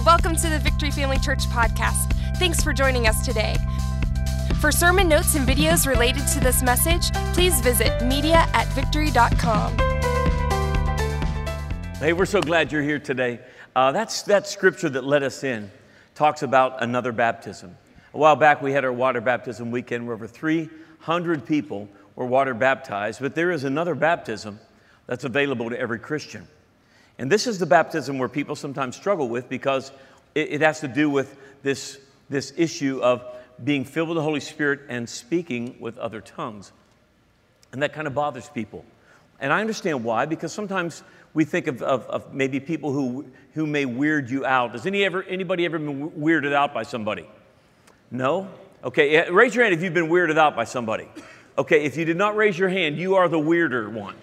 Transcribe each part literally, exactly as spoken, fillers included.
Welcome to the Victory Family Church podcast. Thanks for joining us today. For sermon notes and videos related to this message, please visit media at victory dot com. Hey, we're so glad you're here today. Uh, that's that scripture that led us in talks about another baptism. A while back, we had our water baptism weekend where over three hundred people were water baptized, but there is another baptism that's available to every Christian. And this is the baptism where people sometimes struggle with because it, it has to do with this, this issue of being filled with the Holy Spirit and speaking with other tongues. And that kind of bothers people. And I understand why, because sometimes we think of, of, of maybe people who, who may weird you out. Has any ever, anybody ever been weirded out by somebody? No? Okay, raise your hand if you've been weirded out by somebody. Okay, if you did not raise your hand, you are the weirder one.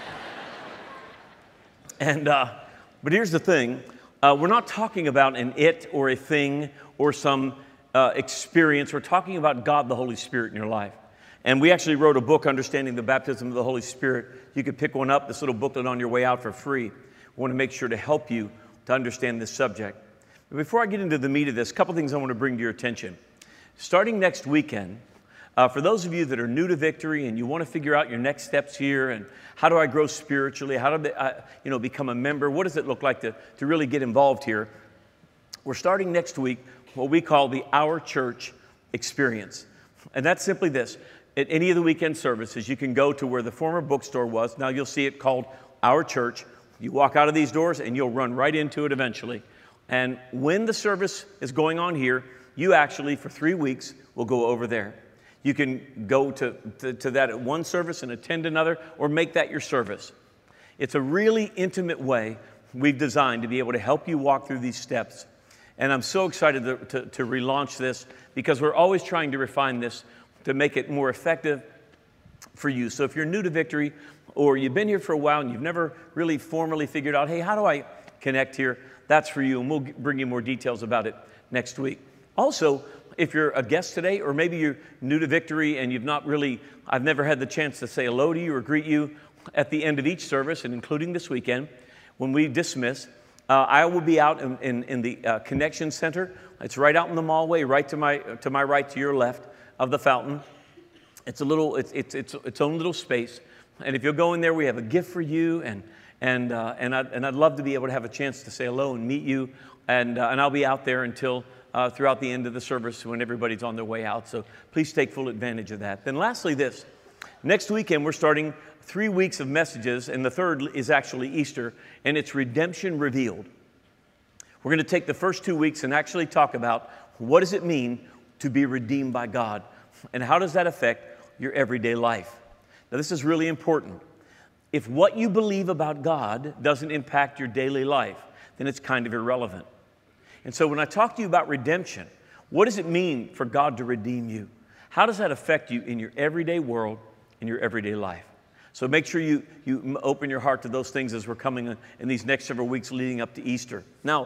And, uh, but here's the thing. Uh, we're not talking about an it or a thing or some uh, experience. We're talking about God, the Holy Spirit in your life. And we actually wrote a book, Understanding the Baptism of the Holy Spirit. You could pick one up, this little booklet on your way out for free. We want to make sure to help you to understand this subject. But before I get into the meat of this, a couple things I want to bring to your attention. Starting next weekend, uh, for those of you that are new to Victory and you want to figure out your next steps here and how do I grow spiritually, how do I you know, become a member, what does it look like to, to really get involved here, we're starting next week what we call the Our Church Experience. And that's simply this. At any of the weekend services, you can go to where the former bookstore was. Now you'll see it called Our Church. You walk out of these doors and you'll run right into it eventually. And when the service is going on here, you actually, for three weeks, will go over there. You can go to, to, to that at one service and attend another, or make that your service. It's a really intimate way we've designed to be able to help you walk through these steps. And I'm so excited to, to, to relaunch this because we're always trying to refine this to make it more effective for you. So if you're new to Victory or you've been here for a while and you've never really formally figured out, hey, how do I connect here? That's for you, and we'll bring you more details about it next week. Also, if you're a guest today, or maybe you're new to Victory and you've not really, I've never had the chance to say hello to you or greet you at the end of each service, and including this weekend, when we dismiss, uh, I will be out in, in, in the uh, Connection Center. It's right out in the mallway, right to my, to my right, to your left of the fountain. It's a little, it's, it's, it's its own little space. And if you'll go in there, we have a gift for you, and, and, uh, and, I'd, and I'd love to be able to have a chance to say hello and meet you, and, uh, and I'll be out there until Uh, throughout the end of the service when everybody's on their way out. So please take full advantage of that. Then lastly this, next weekend we're starting three weeks of messages, and the third is actually Easter, and it's Redemption Revealed. We're going to take the first two weeks and actually talk about what does it mean to be redeemed by God, and how does that affect your everyday life. Now this is really important. If what you believe about God doesn't impact your daily life, then it's kind of irrelevant. And so when I talk to you about redemption, what does it mean for God to redeem you? How does that affect you in your everyday world, in your everyday life? So make sure you, you open your heart to those things as we're coming in these next several weeks leading up to Easter. Now,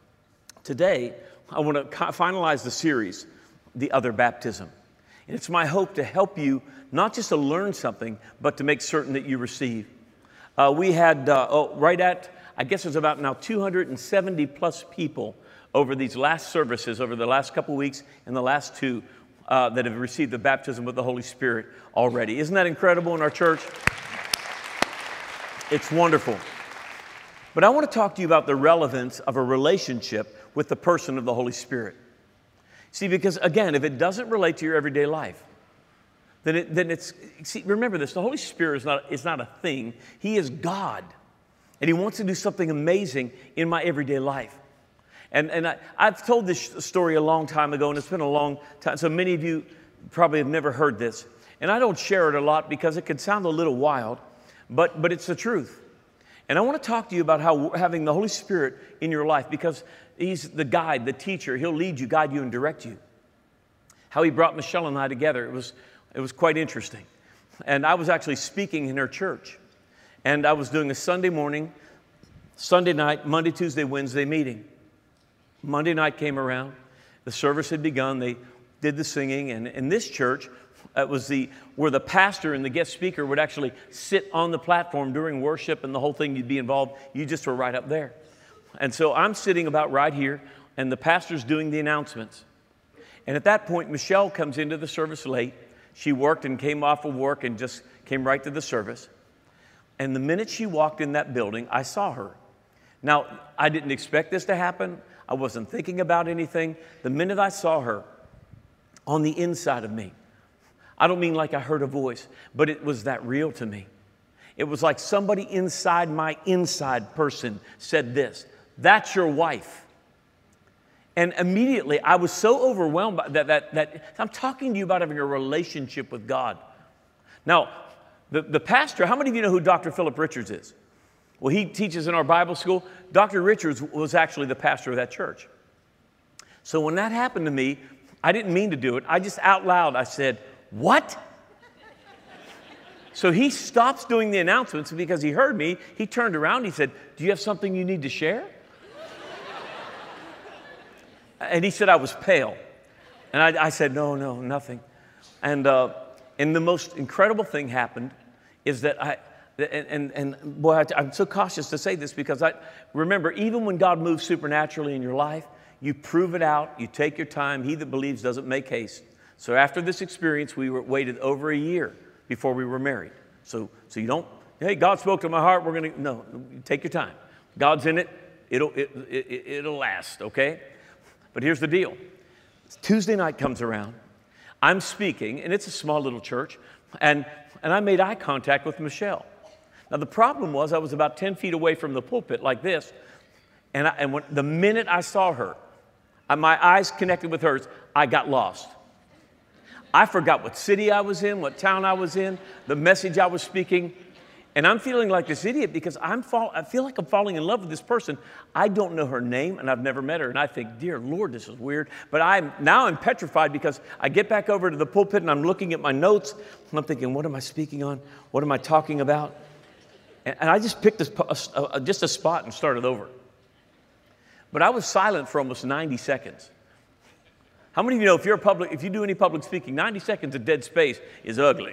today, I want to finalize the series, The Other Baptism. And it's my hope to help you not just to learn something, but to make certain that you receive. Uh, we had, uh, oh, right at, I guess it's about now two hundred seventy plus people over these last services, over the last couple weeks and the last two uh, that have received the baptism with the Holy Spirit already. Isn't that incredible in our church? It's wonderful. But I want to talk to you about the relevance of a relationship with the person of the Holy Spirit. See, because again, if it doesn't relate to your everyday life, then, it, then it's, see, remember this, the Holy Spirit is not, is not a thing. He is God. And He wants to do something amazing in my everyday life. And, and I, I've told this story a long time ago, and it's been a long time, so many of you probably have never heard this. And I don't share it a lot because it can sound a little wild, but, but it's the truth. And I want to talk to you about how having the Holy Spirit in your life, because He's the guide, the teacher. He'll lead you, guide you, and direct you. How He brought Michelle and I together, it was, it was quite interesting. And I was actually speaking in her church. And I was doing a Sunday morning, Sunday night, Monday, Tuesday, Wednesday meeting. Monday night came around, the service had begun, they did the singing, and in this church, it was the, where the pastor and the guest speaker would actually sit on the platform during worship and the whole thing, you'd be involved, you just were right up there. And so I'm sitting about right here and the pastor's doing the announcements. And at that point, Michelle comes into the service late. She worked and came off of work and just came right to the service. And the minute she walked in that building, I saw her. Now, I didn't expect this to happen. I wasn't thinking about anything. The minute I saw her, on the inside of me, I don't mean like I heard a voice, but it was that real to me. It was like somebody inside my inside person said this, "That's your wife." And immediately I was so overwhelmed by that, that, that I'm talking to you about having a relationship with God. Now, the, the pastor, how many of you know who Doctor Philip Richards is? Well, he teaches in our Bible school. Doctor Richards was actually the pastor of that church. So when that happened to me, I didn't mean to do it. I just out loud, I said, "What?" So he stops doing the announcements because he heard me. He turned around, he said, "Do you have something you need to share?" And he said I was pale. And I, I said, no, no, nothing. And, uh, and the most incredible thing happened is that I, and, and, and boy, I, I'm so cautious to say this because I remember, even when God moves supernaturally in your life, you prove it out, you take your time. He that believes doesn't make haste. So after this experience, we were, waited over a year before we were married. So, so you don't, hey, God spoke to my heart, we're going to, no, take your time. God's in it, it'll, it, it, it'll last, okay? But here's the deal. Tuesday night comes around. I'm speaking, and it's a small little church, and, and I made eye contact with Michelle. Now, the problem was I was about ten feet away from the pulpit like this, and, I, and when, the minute I saw her, I, my eyes connected with hers, I got lost. I forgot what city I was in, what town I was in, the message I was speaking. And I'm feeling like this idiot because I'm fall, I feel like I'm falling in love with this person. I don't know her name, and I've never met her. And I think, dear Lord, this is weird. But I'm now I'm petrified because I get back over to the pulpit, and I'm looking at my notes, and I'm thinking, what am I speaking on? What am I talking about? And, and I just picked a, a, a, just a spot and started over. But I was silent for almost ninety seconds. How many of you know if you're a public, if you do any public speaking, ninety seconds of dead space is ugly?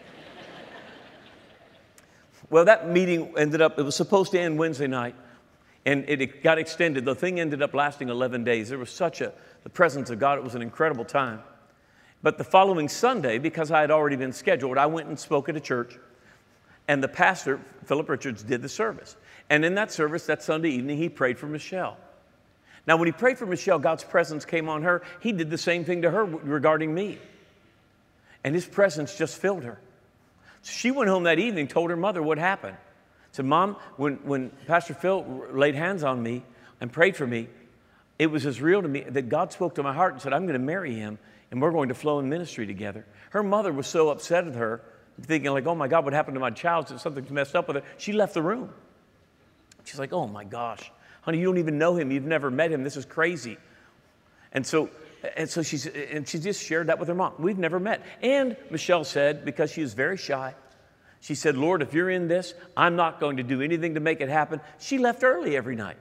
Well, that meeting ended up, it was supposed to end Wednesday night, and it got extended. The thing ended up lasting eleven days. There was such a, the presence of God, it was an incredible time. But the following Sunday, because I had already been scheduled, I went and spoke at a church, and the pastor, Philip Richards, did the service. And in that service, that Sunday evening, he prayed for Michelle. Now, when he prayed for Michelle, God's presence came on her. He did the same thing to her regarding me. And his presence just filled her. She went home that evening, told her mother what happened. Said, "Mom, when, when Pastor Phil laid hands on me and prayed for me, it was as real to me that God spoke to my heart and said, I'm going to marry him, and we're going to flow in ministry together." Her mother was so upset at her, thinking like, oh my God, what happened to my child? Something's messed up with her. She left the room. She's like, oh my gosh, honey, you don't even know him. You've never met him. This is crazy. And so And so she's, and she just shared that with her mom. We've never met. And Michelle said, because she is very shy, she said, Lord, if you're in this, I'm not going to do anything to make it happen. She left early every night.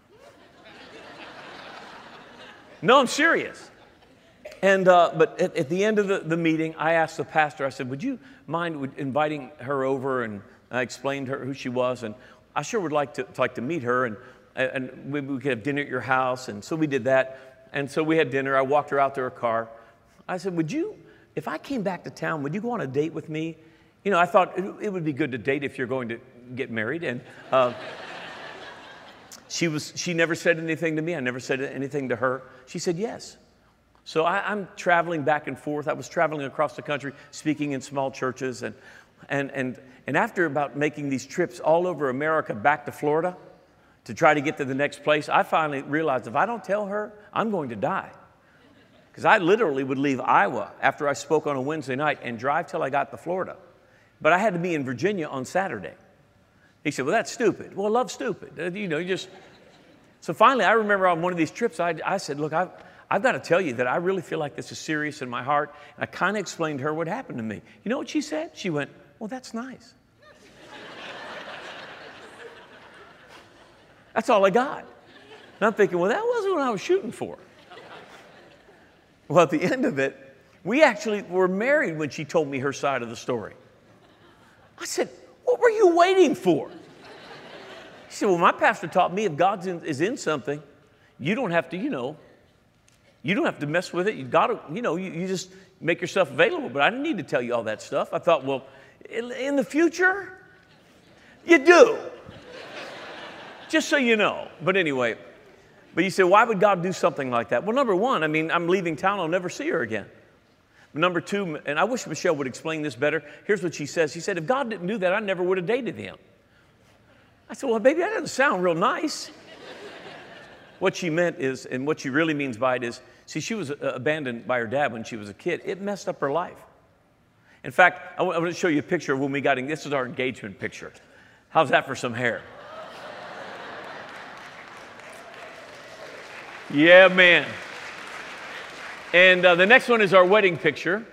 No, I'm serious. And, uh, but at, at the end of the, the meeting, I asked the pastor, I said, would you mind inviting her over? And I explained her who she was. And I sure would like to, to like to meet her. And, and we, we could have dinner at your house. And so we did that. And so we had dinner. I walked her out to her car. I said, would you, if I came back to town, would you go on a date with me? You know, I thought it, it would be good to date if you're going to get married. And uh, she was, she never said anything to me. I never said anything to her. She said yes. So I, I'm traveling back and forth. I was traveling across the country, speaking in small churches. And, and, and, and after about making these trips all over America back to Florida to try to get to the next place, I finally realized if I don't tell her, I'm going to die. Because I literally would leave Iowa after I spoke on a Wednesday night and drive till I got to Florida. But I had to be in Virginia on Saturday. He said, well, that's stupid. Well, love's stupid. You know, you just... So finally, I remember on one of these trips, I, I said, look, I've, I've got to tell you that I really feel like this is serious in my heart. And I kind of explained to her what happened to me. You know what she said? She went, well, that's nice. That's all I got. And I'm thinking, well, that wasn't what I was shooting for. Well, at the end of it, we actually were married when she told me her side of the story. I said, what were you waiting for? She said, well, my pastor taught me if God is in something, You don't have to, you know, you don't have to mess with it. You got to, you know, you, you just make yourself available. But I didn't need to tell you all that stuff. I thought, well, in, in the future, you do. Just so you know. But anyway, but you say, why would God do something like that? Well, number one, I mean, I'm leaving town. I'll never see her again. Number two, and I wish Michelle would explain this better. Here's what she says. She said, if God didn't do that, I never would have dated him. I said, well, baby, that doesn't sound real nice. What she meant is, and what she really means by it is, see, she was abandoned by her dad when she was a kid. It messed up her life. In fact, I want to show you a picture of when we got in. This is our engagement picture. How's that for some hair? Yeah, man. And uh, the next one is our wedding picture.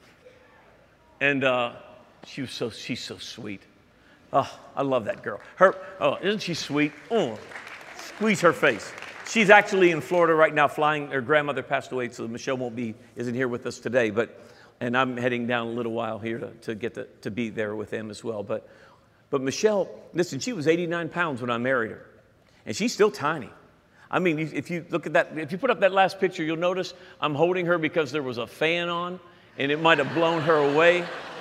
And uh, she was so, she's so sweet. Oh, I love that girl. Her, oh, isn't she sweet? Oh, squeeze her face. She's actually in Florida right now flying. Her grandmother passed away, so Michelle won't be, isn't here with us today. But, and I'm heading down a little while here to, to get to, to be there with them as well. But, but Michelle, listen, she was eighty-nine pounds when I married her. And she's still tiny. I mean, if you look at that, if you put up that last picture, you'll notice I'm holding her because there was a fan on and it might have blown her away.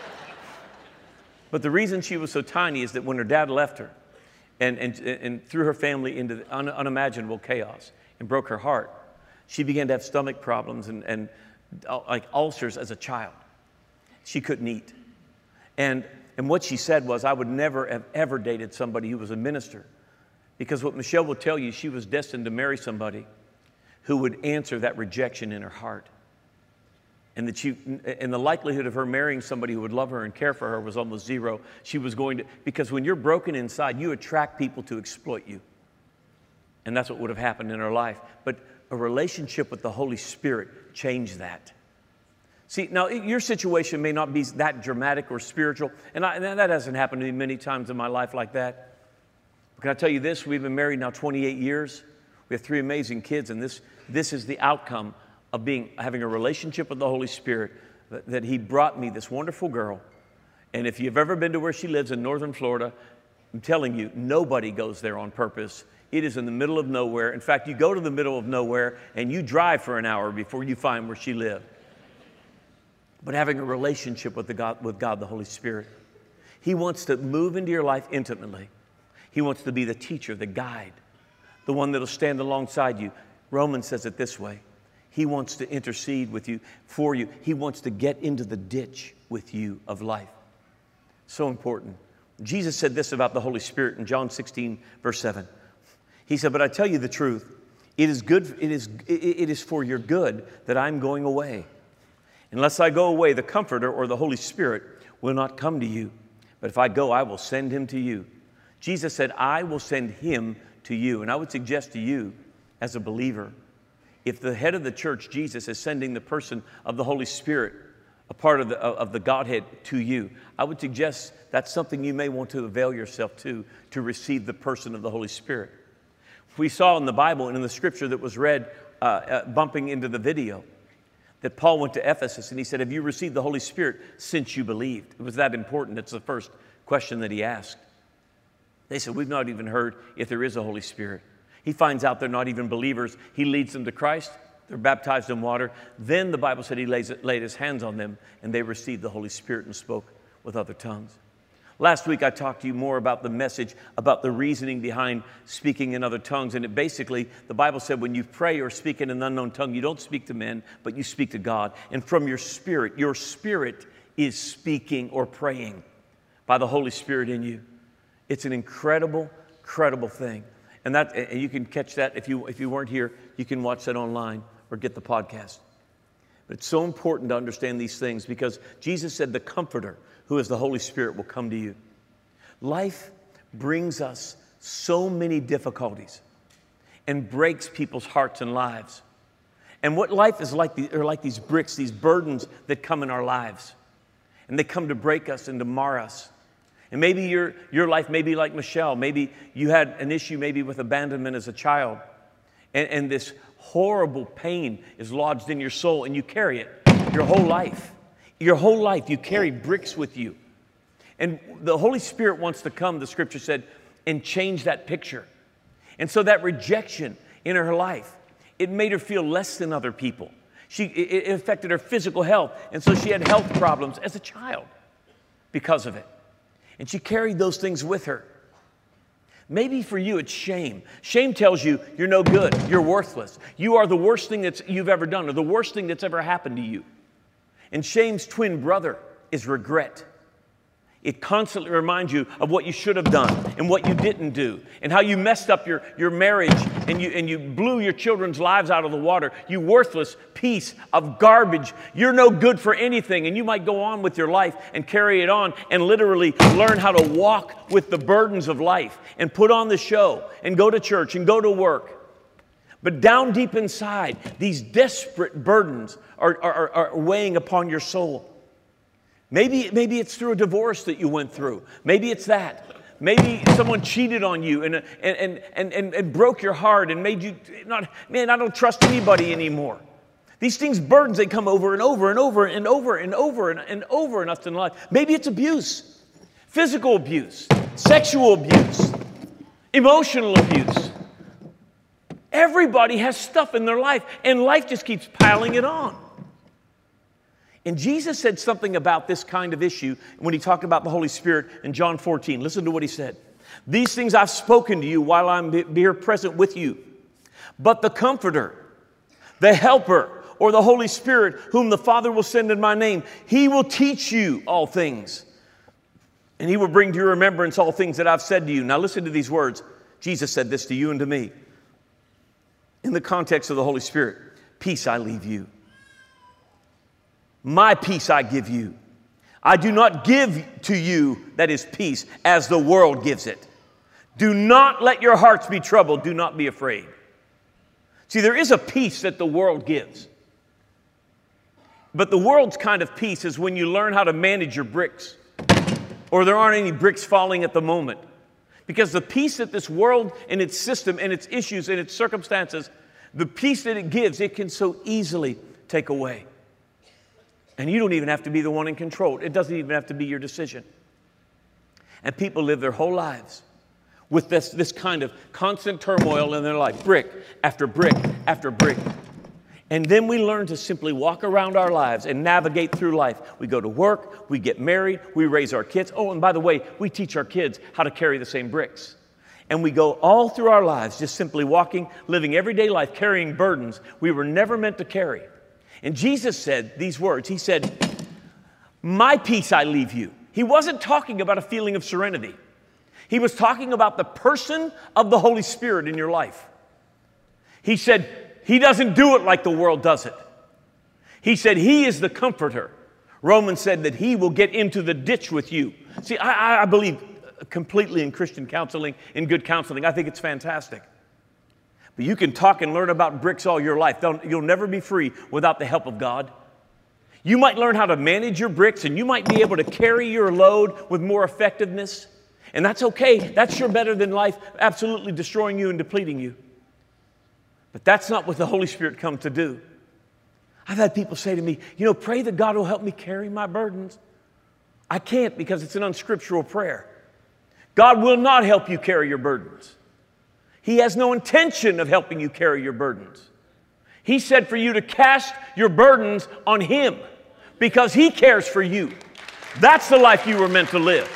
But the reason she was so tiny is that when her dad left her and, and, and threw her family into un, unimaginable chaos and broke her heart, she began to have stomach problems and, and uh, like ulcers as a child. She couldn't eat. And, and what she said was, I would never have ever dated somebody who was a minister. Because what Michelle will tell you, she was destined to marry somebody who would answer that rejection in her heart. And that she, and the likelihood of her marrying somebody who would love her and care for her was almost zero. She was going to, because when you're broken inside, you attract people to exploit you. And that's what would have happened in her life. But a relationship with the Holy Spirit changed that. See, now your situation may not be that dramatic or spiritual, and, I, and that hasn't happened to me many times in my life like that. Can I tell you this? We've been married now twenty-eight years. We have three amazing kids, and this, this is the outcome of being, having a relationship with the Holy Spirit, that, that He brought me this wonderful girl. And if you've ever been to where she lives in northern Florida, I'm telling you, nobody goes there on purpose. It is in the middle of nowhere. In fact, you go to the middle of nowhere, and you drive for an hour before you find where she lived. But having a relationship with, the God, with God, the Holy Spirit, He wants to move into your life intimately. He wants to be the teacher, the guide, the one that'll stand alongside you. Romans says it this way. He wants to intercede with you, for you. He wants to get into the ditch with you of life. So important. Jesus said this about the Holy Spirit in John sixteen, verse seven. He said, but I tell you the truth. It is good, it is, it is for your good that I'm going away. Unless I go away, the Comforter or the Holy Spirit will not come to you. But if I go, I will send Him to you. Jesus said, I will send Him to you. And I would suggest to you, as a believer, if the head of the church, Jesus, is sending the person of the Holy Spirit, a part of the, of the Godhead, to you, I would suggest that's something you may want to avail yourself to, to receive the person of the Holy Spirit. We saw in the Bible and in the scripture that was read, uh, uh, bumping into the video, that Paul went to Ephesus and he said, have you received the Holy Spirit since you believed? It was that important. It's the first question that he asked. They said, we've not even heard if there is a Holy Spirit. He finds out they're not even believers. He leads them to Christ. They're baptized in water. Then the Bible said he lays, laid his hands on them and they received the Holy Spirit and spoke with other tongues. Last week I talked to you more about the message, about the reasoning behind speaking in other tongues. And it basically, the Bible said when you pray or speak in an unknown tongue, you don't speak to men, but you speak to God. And from your spirit, your spirit is speaking or praying by the Holy Spirit in you. It's an incredible, incredible thing. And that, and you can catch that if you, if you weren't here, you can watch that online or get the podcast. But it's so important to understand these things because Jesus said the Comforter, who is the Holy Spirit, will come to you. Life brings us so many difficulties and breaks people's hearts and lives. And what life is like are like these bricks, these burdens that come in our lives. And they come to break us and to mar us. And maybe your, your life may be like Michelle. Maybe you had an issue maybe with abandonment as a child. And, and this horrible pain is lodged in your soul and you carry it your whole life. Your whole life you carry bricks with you. And the Holy Spirit wants to come, the scripture said, and change that picture. And so that rejection in her life. It made her feel less than other people. She, it, it affected her physical health, and so she had health problems as a child because of it. And she carried those things with her. Maybe for you it's shame. Shame tells you you're no good, you're worthless. You are the worst thing that you've ever done, or the worst thing that's ever happened to you. And shame's twin brother is regret. It constantly reminds you of what you should have done and what you didn't do and how you messed up your, your marriage and you, and you blew your children's lives out of the water. You worthless piece of garbage. You're no good for anything, and you might go on with your life and carry it on and literally learn how to walk with the burdens of life and put on the show and go to church and go to work. But down deep inside, these desperate burdens are, are, are weighing upon your soul. Maybe, maybe it's through a divorce that you went through. Maybe it's that. Maybe someone cheated on you and, and, and, and, and broke your heart and made you not, man, I don't trust anybody anymore. These things, burdens, they come over and over and over and over and over and, and over in us in life. Maybe it's abuse, physical abuse, sexual abuse, emotional abuse. Everybody has stuff in their life, and life just keeps piling it on. And Jesus said something about this kind of issue when he talked about the Holy Spirit in John fourteen. Listen to what he said. These things I've spoken to you while I'm here present with you. But the Comforter, the Helper, or the Holy Spirit, whom the Father will send in my name, he will teach you all things. And he will bring to your remembrance all things that I've said to you. Now listen to these words. Jesus said this to you and to me. In the context of the Holy Spirit, peace I leave you. My peace I give you. I do not give to you, that is peace, as the world gives it. Do not let your hearts be troubled. Do not be afraid. See, there is a peace that the world gives. But the world's kind of peace is when you learn how to manage your bricks, or there aren't any bricks falling at the moment. Because the peace that this world and its system and its issues and its circumstances, the peace that it gives, it can so easily take away. And you don't even have to be the one in control. It doesn't even have to be your decision. And people live their whole lives with this, this kind of constant turmoil in their life, brick after brick after brick. And then we learn to simply walk around our lives and navigate through life. We go to work, we get married, we raise our kids. Oh, and by the way, we teach our kids how to carry the same bricks. And we go all through our lives just simply walking, living everyday life, carrying burdens we were never meant to carry. And Jesus said these words. He said, my peace I leave you. He wasn't talking about a feeling of serenity. He was talking about the person of the Holy Spirit in your life. He said, he doesn't do it like the world does it. He said, he is the comforter. Romans said that he will get into the ditch with you. See, I, I believe completely in Christian counseling, in good counseling. I think it's fantastic. But you can talk and learn about bricks all your life. Don't, you'll never be free without the help of God. You might learn how to manage your bricks, and you might be able to carry your load with more effectiveness. And that's okay. That's sure better than life absolutely destroying you and depleting you. But that's not what the Holy Spirit comes to do. I've had people say to me, you know, pray that God will help me carry my burdens. I can't, because it's an unscriptural prayer. God will not help you carry your burdens. He has no intention of helping you carry your burdens. He said for you to cast your burdens on Him because He cares for you. That's the life you were meant to live.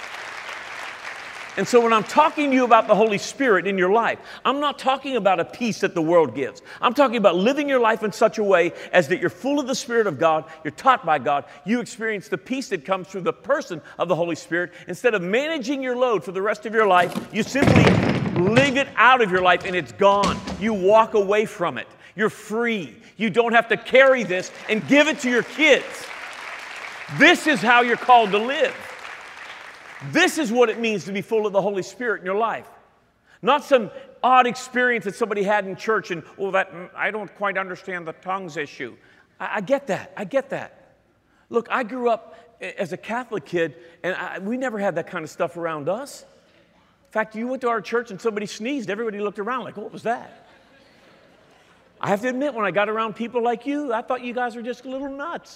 And so when I'm talking to you about the Holy Spirit in your life, I'm not talking about a peace that the world gives. I'm talking about living your life in such a way as that you're full of the Spirit of God, you're taught by God, you experience the peace that comes through the person of the Holy Spirit. Instead of managing your load for the rest of your life, you simply leave it out of your life and it's gone. You walk away from it. You're free. You don't have to carry this and give it to your kids. This is how you're called to live. This is what it means to be full of the Holy Spirit in your life. Not some odd experience that somebody had in church and, oh, that I don't quite understand the tongues issue. I, I get that. I get that. Look, I grew up as a Catholic kid, and I, we never had that kind of stuff around us. In fact, you went to our church and somebody sneezed, everybody looked around like, what was that? I have to admit, when I got around people like you, I thought you guys were just a little nuts.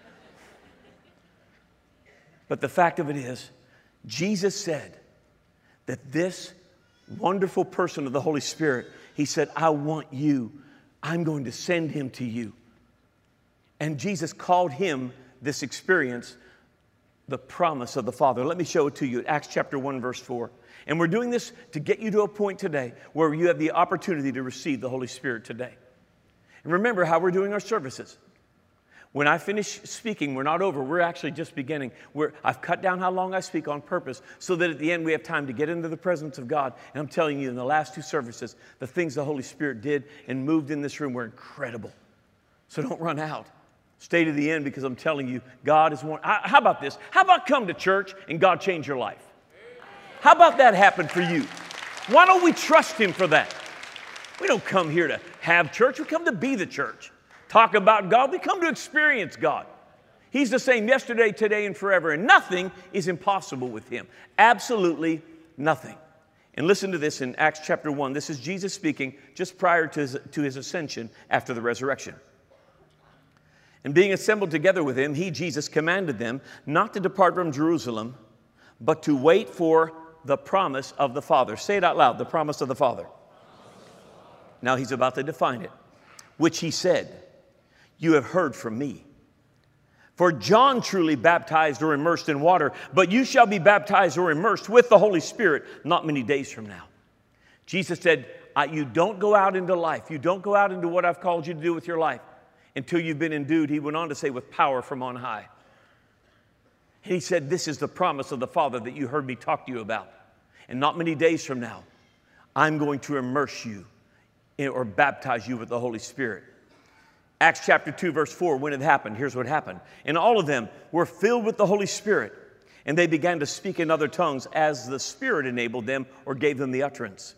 But the fact of it is, Jesus said that this wonderful person of the Holy Spirit He said, I want you. I'm going to send him to you. And Jesus called him, this experience, the promise of the Father. Let me show it to you. Acts chapter one, verse four. And we're doing this to get you to a point today where you have the opportunity to receive the Holy Spirit today. And remember how we're doing our services. When I finish speaking, we're not over. We're actually just beginning. We're, I've cut down how long I speak on purpose so that at the end we have time to get into the presence of God. And I'm telling you, in the last two services, the things the Holy Spirit did and moved in this room were incredible. So don't run out. Stay to the end, because I'm telling you, God is one. How about this? How about come to church and God change your life? How about that happen for you? Why don't we trust him for that? We don't come here to have church. We come to be the church. Talk about God. We come to experience God. He's the same yesterday, today, and forever. And nothing is impossible with him. Absolutely nothing. And listen to this in Acts chapter one. This is Jesus speaking just prior to his, to his ascension after the resurrection. And being assembled together with him, he, Jesus, commanded them not to depart from Jerusalem, but to wait for the promise of the Father. Say it out loud, the promise of the Father. Now he's about to define it. Which he said, you have heard from me. For John truly baptized or immersed in water, but you shall be baptized or immersed with the Holy Spirit not many days from now. Jesus said, you don't go out into life. You don't go out into what I've called you to do with your life until you've been endued. He went on to say, with power from on high. He said, this is the promise of the Father that you heard me talk to you about. And not many days from now, I'm going to immerse you in, or baptize you with the Holy Spirit. Acts chapter two, verse four, when it happened, here's what happened. And all of them were filled with the Holy Spirit, and they began to speak in other tongues as the Spirit enabled them or gave them the utterance.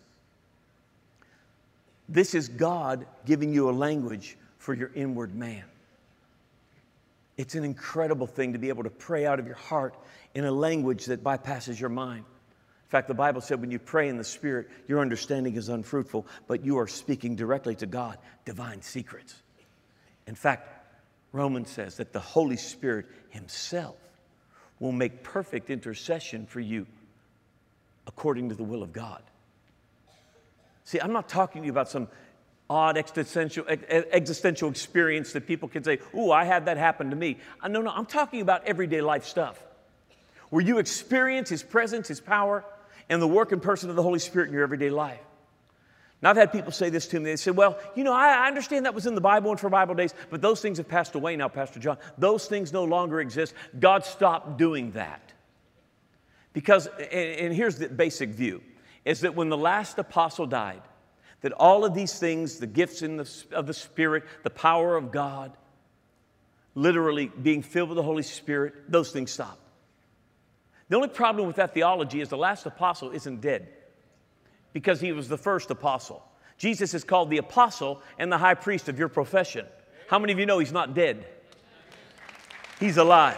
This is God giving you a language for your inward man. It's an incredible thing to be able to pray out of your heart in a language that bypasses your mind. In fact, the Bible said when you pray in the Spirit, your understanding is unfruitful, but you are speaking directly to God, divine secrets. In fact, Romans says that the Holy Spirit himself will make perfect intercession for you according to the will of God. See, I'm not talking to you about some odd existential, existential experience that people can say, ooh, I had that happen to me. No, no, I'm talking about everyday life stuff where you experience his presence, his power, and the work and person of the Holy Spirit in your everyday life. Now, I've had people say this to me. They say, well, you know, I, I understand that was in the Bible and for Bible days, but those things have passed away now, Pastor John. Those things no longer exist. God stopped doing that. Because, and, and here's the basic view, is that when the last apostle died, that all of these things, the gifts in the, of the Spirit, the power of God, literally being filled with the Holy Spirit, those things stopped. The only problem with that theology is the last apostle isn't dead because he was the first apostle. Jesus is called the apostle and the high priest of your profession. How many of you know he's not dead? He's alive.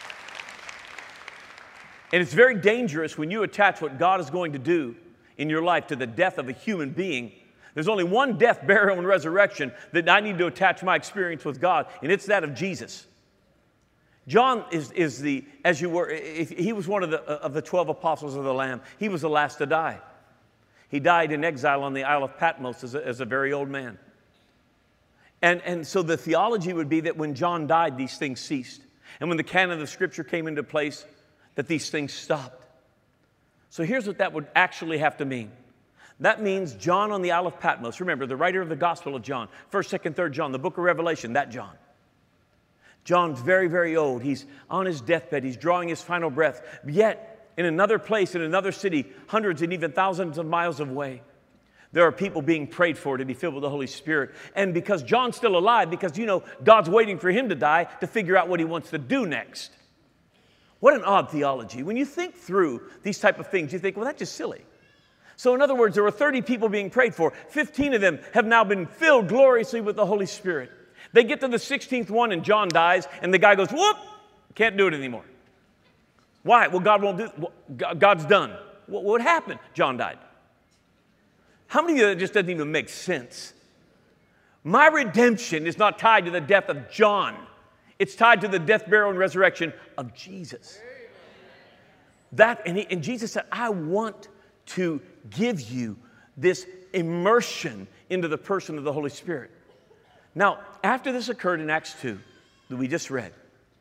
And it's very dangerous when you attach what God is going to do in your life to the death of a human being. There's only one death, burial, and resurrection that I need to attach my experience with God, and it's that of Jesus. John is, is the, as you were, he was one of the, of the twelve apostles of the Lamb. He was the last to die. He died in exile on the Isle of Patmos as a, as a very old man. And, and so the theology would be that when John died, these things ceased. And when the canon of Scripture came into place, that these things stopped. So here's what that would actually have to mean. That means John on the Isle of Patmos. Remember, the writer of the Gospel of John, first, second, third John, the book of Revelation, that John. John's very, very old. He's on his deathbed. He's drawing his final breath. Yet, in another place, in another city, hundreds and even thousands of miles away, there are people being prayed for to be filled with the Holy Spirit. And because John's still alive, because, you know, God's waiting for him to die to figure out what he wants to do next. What an odd theology. When you think through these type of things, you think, well, that's just silly. So in other words, there were thirty people being prayed for. fifteen of them have now been filled gloriously with the Holy Spirit. They get to the sixteenth one and John dies, and the guy goes, whoop, can't do it anymore. Why? Well, God won't do it. Well, God's done. What, what happened? John died. How many of you that just doesn't even make sense? My redemption is not tied to the death of John. It's tied to the death, burial, and resurrection of Jesus. That, and, he, and Jesus said, I want to give you this immersion into the person of the Holy Spirit. Now, after this occurred in Acts two, that we just read,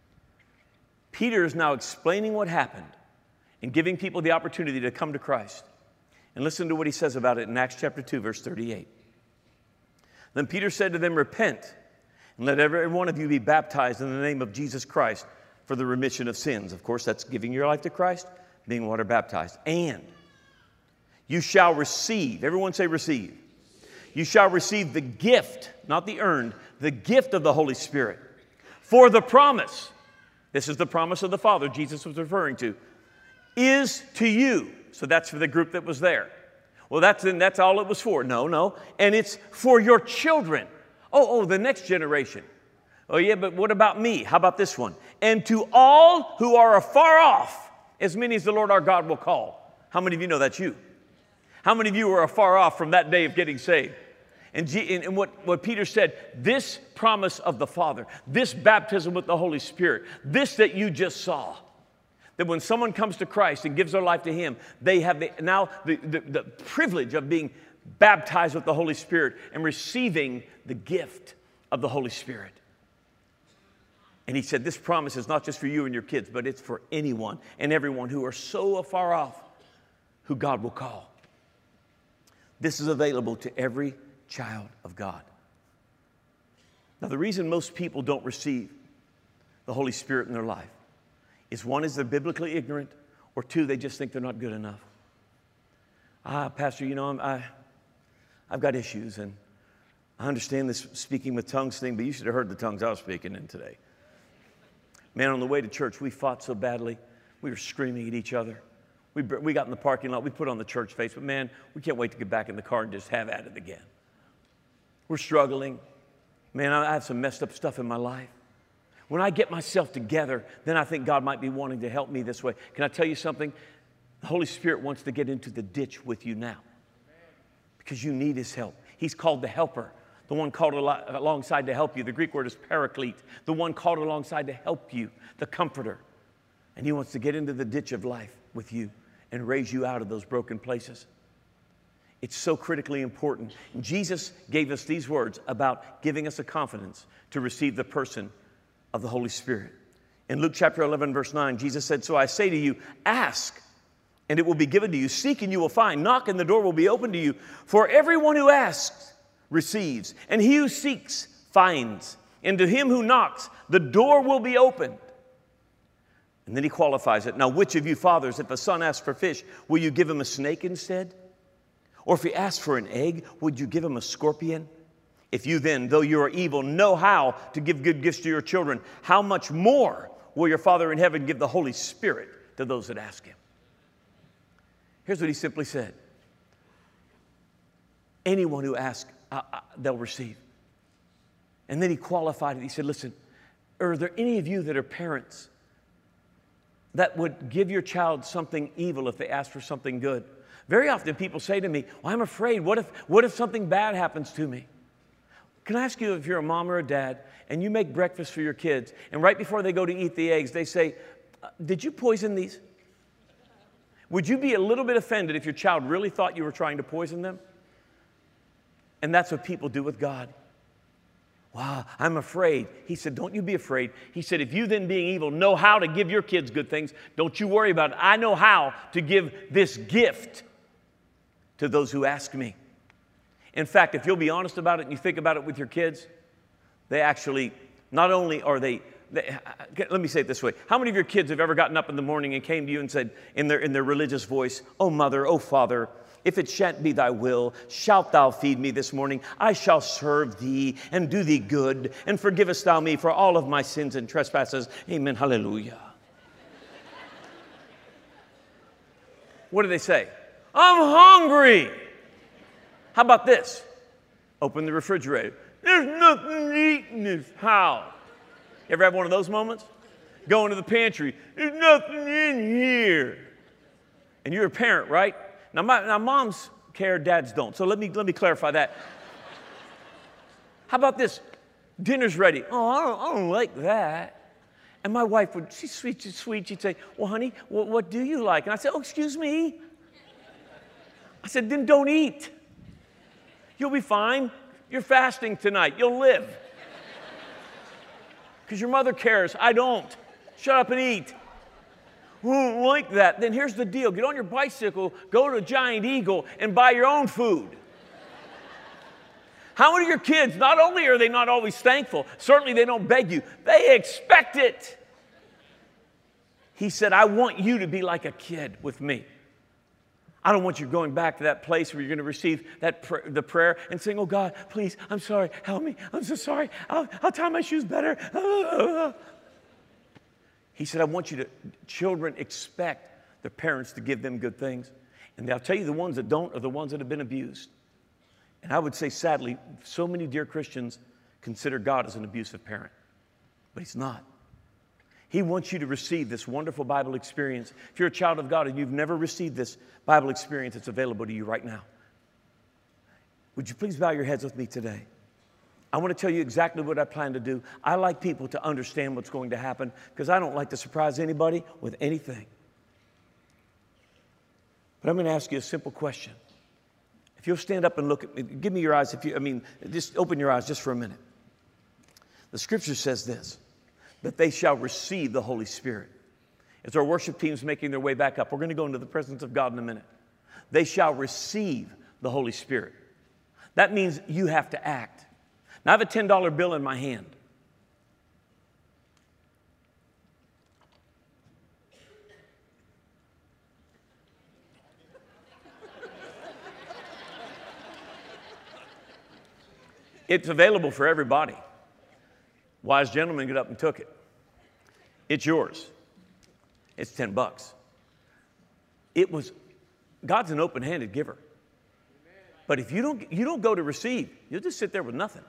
Peter is now explaining what happened and giving people the opportunity to come to Christ. And listen to what he says about it in Acts chapter two, verse thirty-eight. Then Peter said to them, repent, and let every one of you be baptized in the name of Jesus Christ for the remission of sins. Of course, that's giving your life to Christ, being water baptized. And you shall receive, everyone say receive. You shall receive the gift, not the earned, the gift of the Holy Spirit. For the promise, this is the promise of the Father Jesus was referring to, is to you. So that's for the group that was there. Well, that's, that's all it was for. No, no. And it's for your children. Oh, oh, the next generation. Oh, yeah, but what about me? How about this one? And to all who are afar off, as many as the Lord our God will call. How many of you know that's you? How many of you are afar off from that day of getting saved? And, G, and, and what, what Peter said, this promise of the Father, this baptism with the Holy Spirit, this that you just saw, that when someone comes to Christ and gives their life to Him, they have the, now the, the, the privilege of being baptized with the Holy Spirit and receiving the gift of the Holy Spirit. And he said, this promise is not just for you and your kids, but it's for anyone and everyone who are so afar off who God will call. This is available to every child of God. Now, the reason most people don't receive the Holy Spirit in their life is one is they're biblically ignorant, or two, they just think they're not good enough. Ah, Pastor, you know, I'm, I, I've got issues, and I understand this speaking with tongues thing, but you should have heard the tongues I was speaking in today. Man, on the way to church, we fought so badly. We were screaming at each other. We, we got in the parking lot. We put on the church face, but man, we can't wait to get back in the car and just have at it again. We're struggling. Man, I have some messed up stuff in my life. When I get myself together, then I think God might be wanting to help me this way. Can I tell you something? The Holy Spirit wants to get into the ditch with you now because you need His help. He's called the helper, the one called alongside to help you. The Greek word is paraclete, the one called alongside to help you, the comforter. And He wants to get into the ditch of life with you and raise you out of those broken places. It's so critically important. And Jesus gave us these words about giving us a confidence to receive the person of the Holy Spirit. In Luke chapter eleven, verse nine, Jesus said, so I say to you, ask, and it will be given to you. Seek, and you will find. Knock, and the door will be opened to you. For everyone who asks receives, and he who seeks finds. And to him who knocks, the door will be opened. And then he qualifies it. Now, which of you fathers, if a son asks for fish, will you give him a snake instead? Or if he asks for an egg, would you give him a scorpion? If you then, though you are evil, know how to give good gifts to your children, how much more will your Father in heaven give the Holy Spirit to those that ask Him? Here's what He simply said. Anyone who asks, uh, uh, they'll receive. And then He qualified it. He said, listen, are there any of you that are parents that would give your child something evil if they ask for something good? Very often people say to me, well, I'm afraid. What if, what if something bad happens to me? Can I ask you, if you're a mom or a dad and you make breakfast for your kids, and right before they go to eat the eggs, they say, did you poison these? Would you be a little bit offended if your child really thought you were trying to poison them? And that's what people do with God. Wow, I'm afraid. He said, don't you be afraid. He said, if you then being evil know how to give your kids good things, don't you worry about it. I know how to give this gift to those who ask me. In fact, if you'll be honest about it and you think about it with your kids, they actually, not only are they, they, let me say it this way. How many of your kids have ever gotten up in the morning and came to you and said in their, in their religious voice, oh mother, oh father, if it shan't be thy will, shalt thou feed me this morning. I shall serve thee and do thee good, and forgivest thou me for all of my sins and trespasses. Amen, hallelujah. What do they say? I'm hungry. How about this? Open the refrigerator. There's nothing to eat in this house. You ever have one of those moments? Go into the pantry. There's nothing in here. And you're a parent, right? Now, my, now moms care, dads don't. So let me, let me clarify that. How about this? Dinner's ready. Oh, I don't, I don't like that. And my wife would, she's sweet, she's sweet. She'd say, well, honey, what, what do you like? And I said, oh, excuse me. I said, then don't eat. You'll be fine. You're fasting tonight. You'll live. Because your mother cares. I don't. Shut up and eat. Who don't like that? Then here's the deal. Get on your bicycle, go to Giant Eagle, and buy your own food. How many of your kids, not only are they not always thankful, certainly they don't beg you, they expect it. He said, I want you to be like a kid with me. I don't want you going back to that place where you're going to receive that pr- the prayer and saying, oh God, please, I'm sorry, help me, I'm so sorry, I'll, I'll tie my shoes better. He said, I want you to, children expect their parents to give them good things. And I'll tell you, the ones that don't are the ones that have been abused. And I would say, sadly, so many dear Christians consider God as an abusive parent. But He's not. He wants you to receive this wonderful Bible experience. If you're a child of God and you've never received this Bible experience, it's available to you right now. Would you please bow your heads with me today? I want to tell you exactly what I plan to do. I like people to understand what's going to happen because I don't like to surprise anybody with anything. But I'm going to ask you a simple question. If you'll stand up and look at me, give me your eyes. If you, I mean, just open your eyes just for a minute. The Scripture says this, that they shall receive the Holy Spirit. As our worship team's making their way back up, we're going to go into the presence of God in a minute. They shall receive the Holy Spirit. That means you have to act. Now, I have a ten dollar bill in my hand. It's available for everybody. Wise gentleman got up and took it. It's yours. It's ten bucks. It was, God's an open-handed giver. But if you don't, you don't go to receive, you'll just sit there with nothing.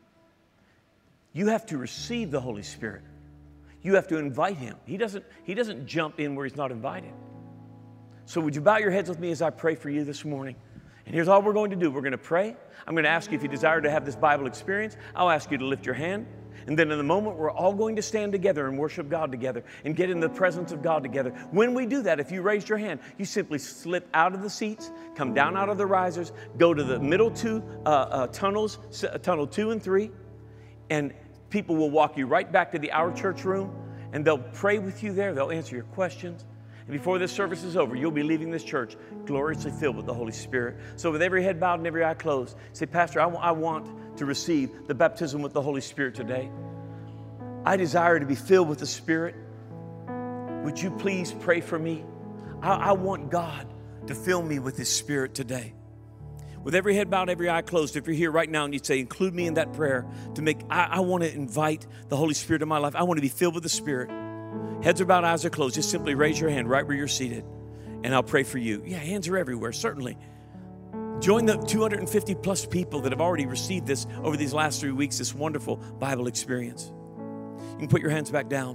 You have to receive the Holy Spirit. You have to invite Him. He doesn't, he doesn't jump in where He's not invited. So would you bow your heads with me as I pray for you this morning? And here's all we're going to do. We're going to pray. I'm going to ask you if you desire to have this Bible experience. I'll ask you to lift your hand. And then in a moment, we're all going to stand together and worship God together and get in the presence of God together. When we do that, if you raised your hand, you simply slip out of the seats, come down out of the risers, go to the middle two uh, uh, tunnels, uh, tunnel two and three, and people will walk you right back to the Our Church room, and they'll pray with you there. They'll answer your questions. And before this service is over, you'll be leaving this church gloriously filled with the Holy Spirit. So with every head bowed and every eye closed, say, Pastor, I, w- I want to receive the baptism with the Holy Spirit today. I desire to be filled with the Spirit. Would you please pray for me? I, I want God to fill me with His Spirit today. With every head bowed, every eye closed, if you're here right now and you'd say, include me in that prayer to make, I, I want to invite the Holy Spirit in my life. I want to be filled with the Spirit. Heads are bowed, eyes are closed. Just simply raise your hand right where you're seated, and I'll pray for you. Yeah, hands are everywhere, certainly. Join the two hundred fifty plus people that have already received this over these last three weeks, this wonderful Bible experience. You can put your hands back down.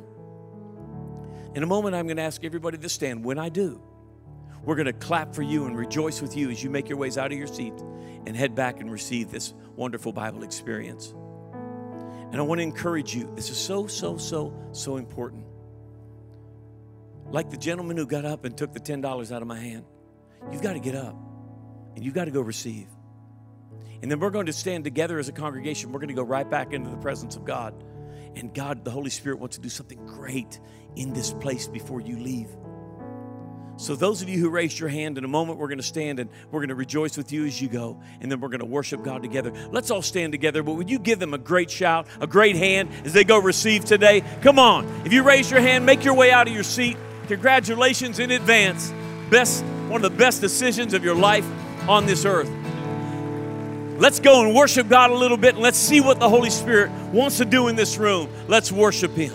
In a moment, I'm going to ask everybody to stand. When I do, we're going to clap for you and rejoice with you as you make your ways out of your seat and head back and receive this wonderful Bible experience. And I want to encourage you. This is so, so, so, so important. Like the gentleman who got up and took the ten dollars out of my hand. You've got to get up and you've got to go receive. And then we're going to stand together as a congregation. We're going to go right back into the presence of God. And God, the Holy Spirit, wants to do something great in this place before you leave. So those of you who raised your hand, in a moment we're going to stand and we're going to rejoice with you as you go. And then we're going to worship God together. Let's all stand together. But would you give them a great shout, a great hand as they go receive today? Come on. If you raised your hand, make your way out of your seat. Congratulations in advance. Best, one of the best decisions of your life on this earth. Let's go and worship God a little bit, and let's see what the Holy Spirit wants to do in this room. Let's worship Him.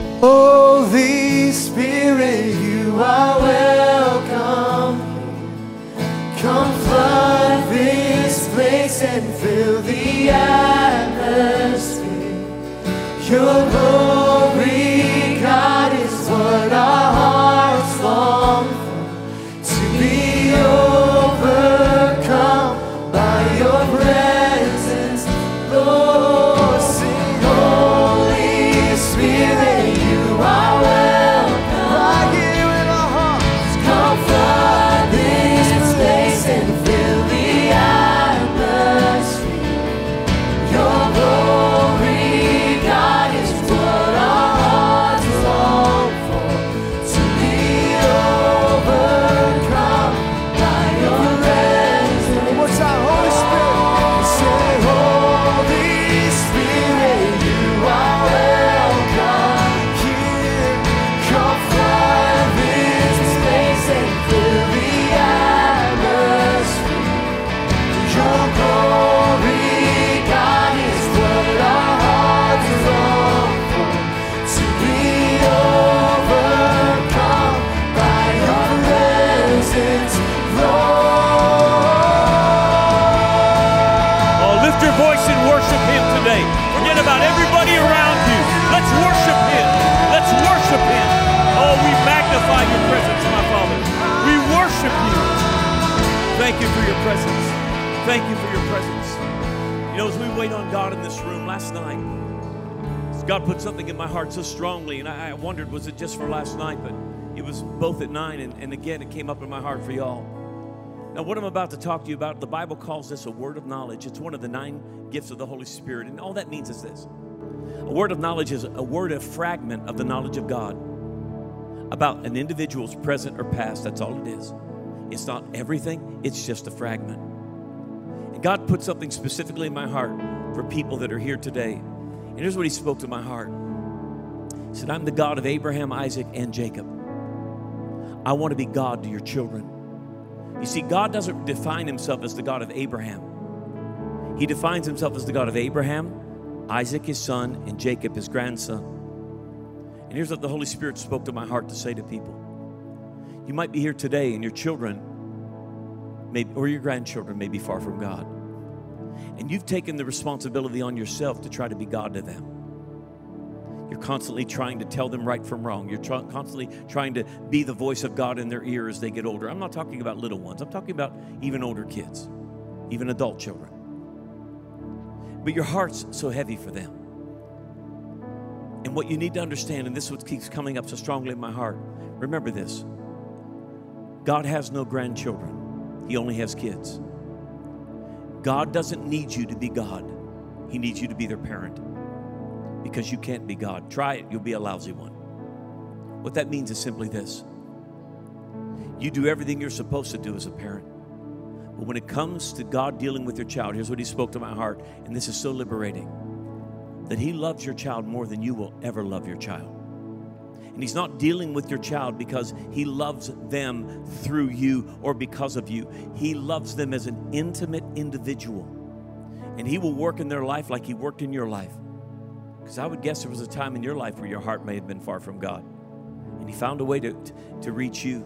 Holy Spirit, you are welcome. Come flood this place and fill the atmosphere. Your glory, God, is what our hearts long for. To be overcome by your presence, Lord. Sing, Holy Spirit, you are welcome. Right here in our hearts. Come flood this place and fill the atmosphere. worship Him today. Forget about everybody around you. Let's worship Him. Let's worship Him. Oh, we magnify your presence, my Father. We worship you. Thank you for your presence. Thank you for your presence. You know, as we wait on God in this room last night, God put something in my heart so strongly, and I wondered, was it just for last night? But it was both at nine, and, and again, it came up in my heart for y'all. Now, what I'm about to talk to you about, the Bible calls this a word of knowledge. It's one of the nine gifts of the Holy Spirit, and all that means is this. A word of knowledge is a word, a fragment of the knowledge of God about an individual's present or past. That's all it is. It's not everything. It's just a fragment. And God put something specifically in my heart for people that are here today. And here's what He spoke to my heart. He said, I'm the God of Abraham, Isaac, and Jacob. I want to be God to your children. You see, God doesn't define Himself as the God of Abraham. He defines Himself as the God of Abraham, Isaac, his son, and Jacob, his grandson. And here's what the Holy Spirit spoke to my heart to say to people. You might be here today, and your children may, or your grandchildren may be far from God. And you've taken the responsibility on yourself to try to be God to them. You're constantly trying to tell them right from wrong. You're try- constantly trying to be the voice of God in their ear as they get older. I'm not talking about little ones. I'm talking about even older kids, even adult children. But your heart's so heavy for them. And what you need to understand, and this is what keeps coming up so strongly in my heart, remember this. God has no grandchildren. He only has kids. God doesn't need you to be God. He needs you to be their parent. Because you can't be God. Try it, you'll be a lousy one. What that means is simply this. You do everything you're supposed to do as a parent. But when it comes to God dealing with your child, here's what He spoke to my heart, and this is so liberating, that He loves your child more than you will ever love your child. And He's not dealing with your child because He loves them through you or because of you. He loves them as an intimate individual. And He will work in their life like He worked in your life. Because I would guess there was a time in your life where your heart may have been far from God. And He found a way to, to reach you.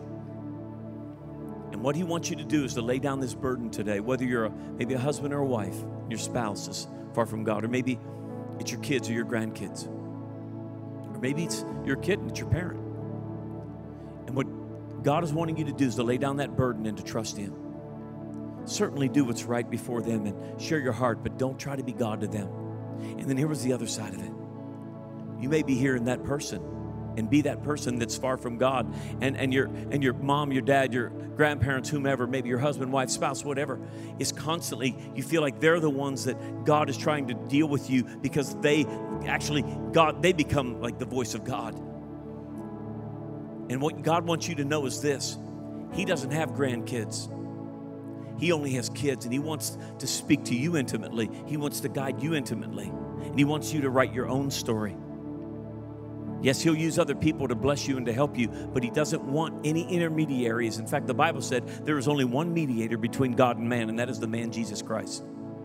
And what He wants you to do is to lay down this burden today, whether you're a, maybe a husband or a wife, your spouse is far from God, or maybe it's your kids or your grandkids. Or maybe it's your kid and it's your parent. And what God is wanting you to do is to lay down that burden and to trust Him. Certainly do what's right before them and share your heart, but don't try to be God to them. And then here was the other side of it. You may be hearing that person and be that person that's far from God. And, and, your, and your mom, your dad, your grandparents, whomever, maybe your husband, wife, spouse, whatever, is constantly, you feel like they're the ones that God is trying to deal with you because they actually, God, they become like the voice of God. And what God wants you to know is this. He doesn't have grandkids. He only has kids, and He wants to speak to you intimately. He wants to guide you intimately. And He wants you to write your own story. Yes, He'll use other people to bless you and to help you, but He doesn't want any intermediaries. In fact, the Bible said there is only one mediator between God and man, and that is the man Jesus Christ.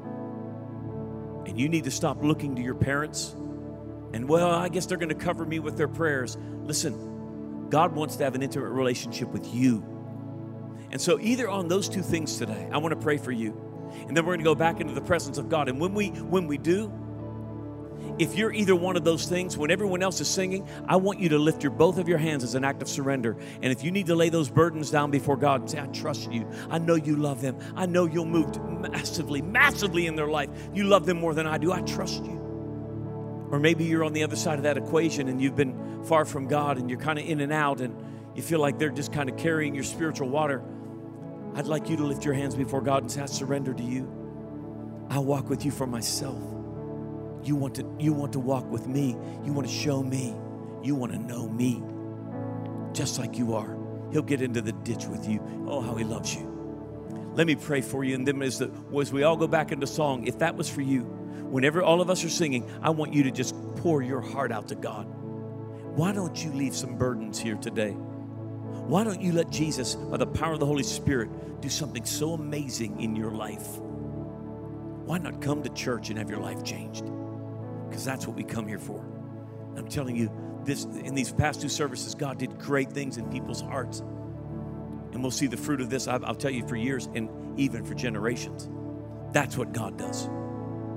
And you need to stop looking to your parents and, well, I guess they're going to cover me with their prayers. Listen, God wants to have an intimate relationship with you. And so either on those two things today, I want to pray for you. And then we're going to go back into the presence of God. And when we when we do, if you're either one of those things, when everyone else is singing, I want you to lift your both of your hands as an act of surrender. And if you need to lay those burdens down before God and say, I trust you. I know you love them. I know you'll move massively, massively in their life. You love them more than I do. I trust you. Or maybe you're on the other side of that equation and you've been far from God and you're kind of in and out and you feel like they're just kind of carrying your spiritual water. I'd like you to lift your hands before God and say, I surrender to you. I'll walk with you for myself. You want to, you want to walk with me. You want to show me. You want to know me just like you are. He'll get into the ditch with you. Oh, how He loves you. Let me pray for you. And then as, the, as we all go back into song, if that was for you, whenever all of us are singing, I want you to just pour your heart out to God. Why don't you leave some burdens here today? Why don't you let Jesus, by the power of the Holy Spirit, do something so amazing in your life? Why not come to church and have your life changed? Because that's what we come here for. I'm telling you, this in these past two services, God did great things in people's hearts. And we'll see the fruit of this, I'll, I'll tell you, for years and even for generations. That's what God does.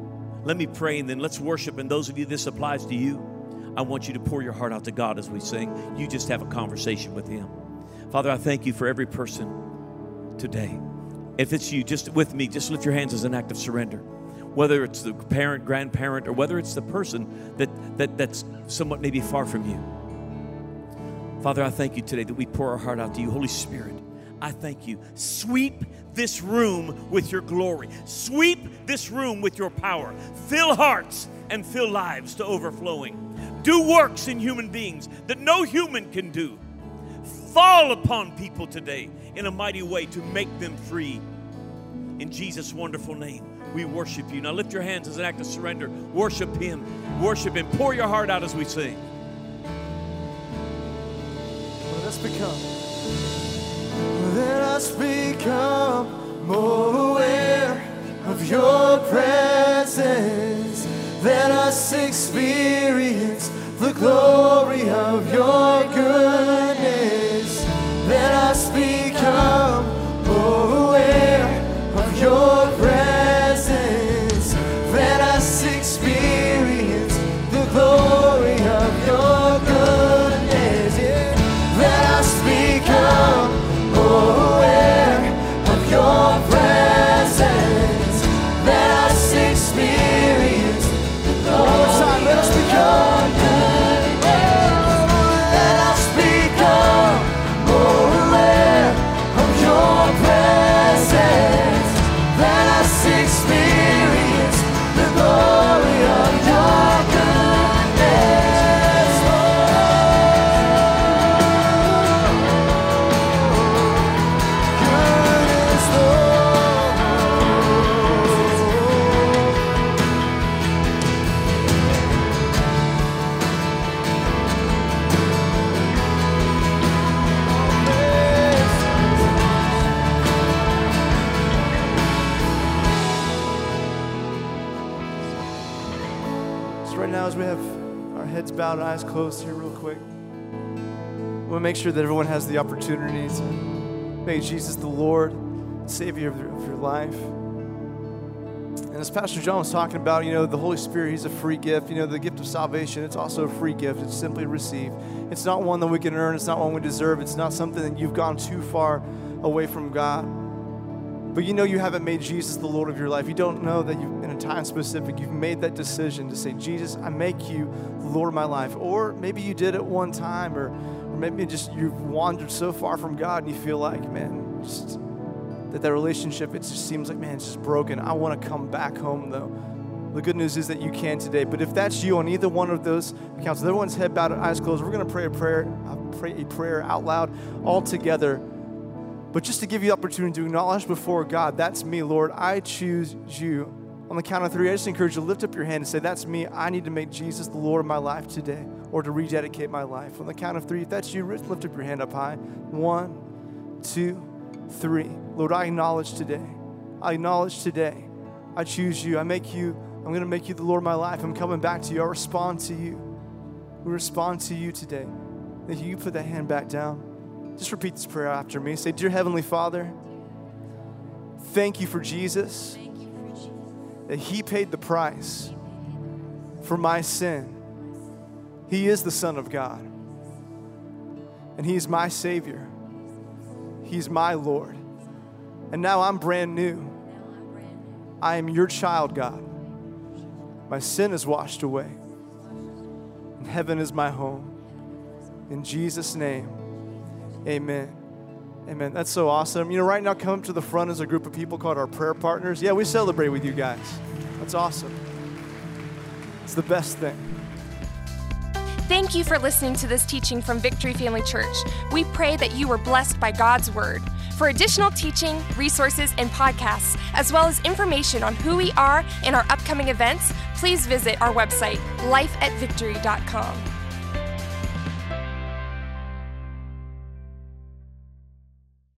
let me pray, and then let's worship. And those of you this applies to you, I want you to pour your heart out to God as we sing. You just have a conversation with Him. Father, I thank you for every person today. If it's you, just with me, just lift your hands as an act of surrender. Whether it's the parent, grandparent, or whether it's the person that, that that's somewhat maybe far from you. Father, I thank you today that we pour our heart out to you. Holy Spirit, I thank you. Sweep this room with your glory. Sweep this room with your power. Fill hearts and fill lives to overflowing. Do works in human beings that no human can do. Fall upon people today in a mighty way to make them free. In Jesus' wonderful name, we worship you. Now lift your hands as an act of surrender. Worship Him. Worship Him. Pour your heart out as we sing. Let us become. Let us become more aware of your presence. Let us experience the glory of your goodness. Let us become more aware of your presence. Let us experience the glory of your goodness. Yeah. Let us become more aware of your presence. Let us experience the glory of your goodness. Let us become more aware of your presence. Let us experience the glory of your goodness. Goodness, Lord. So right now, as we have our heads bowed and eyes closed here real quick, we want to make sure that everyone has the opportunity to make Jesus the Lord, Savior of your, of your life. And as Pastor John was talking about, you know, the Holy Spirit, He's a free gift. You know, the gift of salvation, it's also a free gift. It's simply received. It's not one that we can earn. It's not one we deserve. It's not something that you've gone too far away from God. But you know you haven't made Jesus the Lord of your life. You don't know that you, in a time specific, you've made that decision to say, Jesus, I make you the Lord of my life. Or maybe you did it one time, or, or maybe just you've wandered so far from God and you feel like, man, just that that relationship, it just seems like, man, it's just broken. I want to come back home, though. The good news is that you can today. But if that's you on either one of those accounts, with everyone's head bowed and eyes closed, we're going to pray a prayer, uh, pray a prayer out loud all together. But just to give you the opportunity to acknowledge before God, that's me, Lord. I choose you. On the count of three, I just encourage you to lift up your hand and say, that's me. I need to make Jesus the Lord of my life today, or to rededicate my life. On the count of three, if that's you, lift up your hand up high. One, two, three. Lord, I acknowledge today. I acknowledge today. I choose you. I make you, I'm going to make you the Lord of my life. I'm coming back to you. I respond to you. We respond to you today. Thank you. You put that hand back down. Just repeat this prayer after me. Say, dear Heavenly Father, thank you for Jesus, that He paid the price for my sin. He is the Son of God, and He is my Savior. He's my Lord. And now I'm brand new. I am your child, God. My sin is washed away, and heaven is my home. In Jesus' name, amen. Amen. That's so awesome. You know, right now, come up to the front is a group of people called our prayer partners. Yeah, we celebrate with you guys. That's awesome. It's the best thing. Thank you for listening to this teaching from Victory Family Church. We pray that you were blessed by God's Word. For additional teaching, resources, and podcasts, as well as information on who we are and our upcoming events, please visit our website, life at victory dot com.